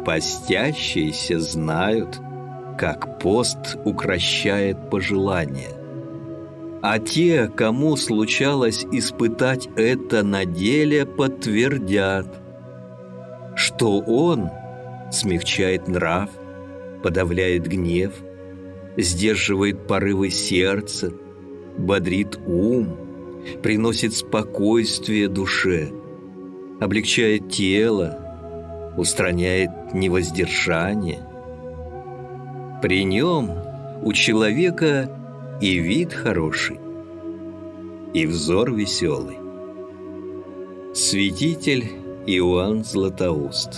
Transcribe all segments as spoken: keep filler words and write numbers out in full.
постящиеся знают, как пост укрощает пожелания. А те, кому случалось испытать это на деле, подтвердят, что он смягчает нрав, подавляет гнев, сдерживает порывы сердца, бодрит ум, приносит спокойствие душе, облегчает тело, устраняет невоздержание. При нем у человека и вид хороший, и взор веселый. Святитель Иоанн Златоуст.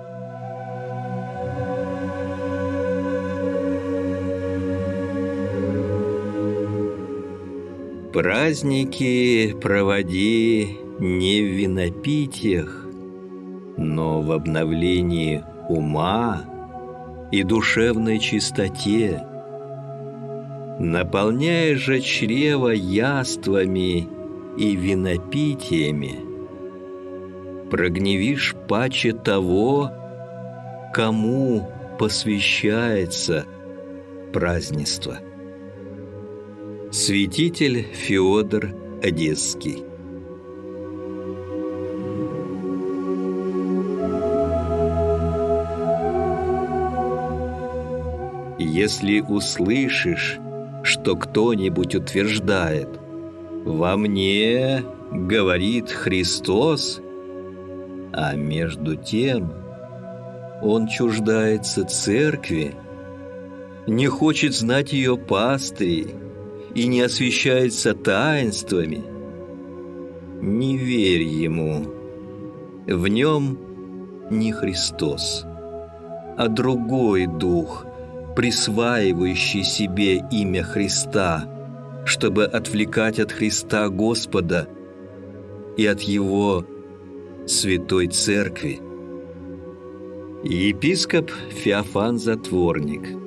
Праздники проводи не в винопитиях, но в обновлении ума и душевной чистоте. Наполняя же чрево яствами и винопитиями, прогневишь паче того, кому посвящается празднество. Святитель Феодор Одесский. Если услышишь, что кто-нибудь утверждает: «Во мне говорит Христос», а между тем он чуждается церкви, не хочет знать ее пастырей и не освящается таинствами, не верь ему. В нем не Христос, а другой дух, присваивающий себе имя Христа, чтобы отвлекать от Христа Господа и от Его Святой Церкви. Епископ Феофан Затворник.